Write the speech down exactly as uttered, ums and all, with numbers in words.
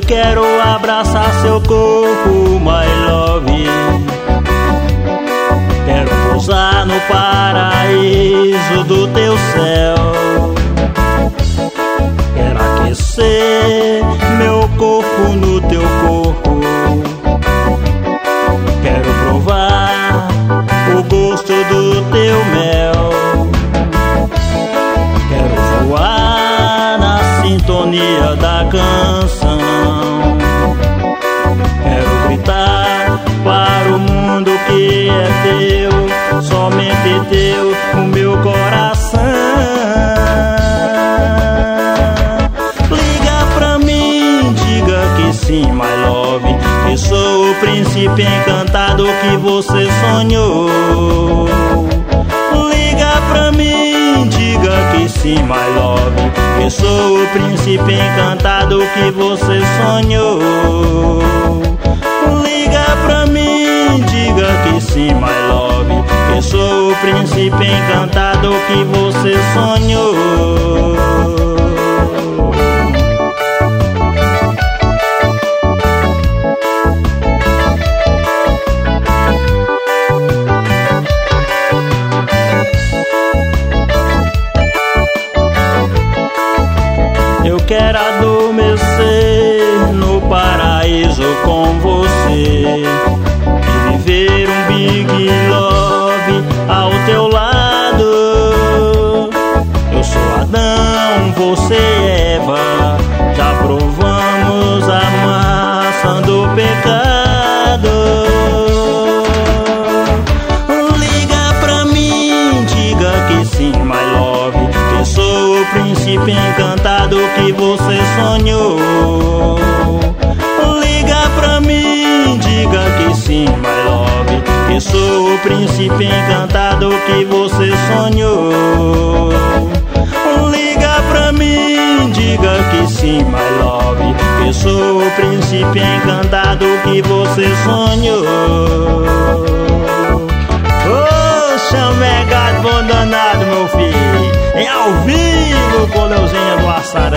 quero abraçar seu corpo, my love. Quero pousar no paraíso do teu céu. Quero aquecer meu corpo no teu corpo. Quero provar o gosto do teu mel. Quero voar na sintonia da canção. Quero gritar para o mundo que é teu, somente teu, o meu coração. Liga pra mim, diga que sim, my love, que sou o príncipe encantado que você sonhou. Liga pra mim, diga que sim, my love, que sou o príncipe encantado que você sonhou. Liga pra mim, diga que sim, my love, que sou o príncipe encantado que você sonhou. Eu quero adormecer no paraíso com você e viver um big love ao teu lado. Eu sou Adão, você é Eva, já provamos a maçã do pecado. Liga pra mim, diga que sim, my love, que sou o príncipe encantado que você sonhou. Liga pra mim, diga que sim, my love, que sou o príncipe encantado que você sonhou. Liga pra mim, diga que sim, my love, que sou o príncipe encantado que você sonhou. Oxa, megado bom danado, meu filho, é ao vivo com Leuzinha do Açaí.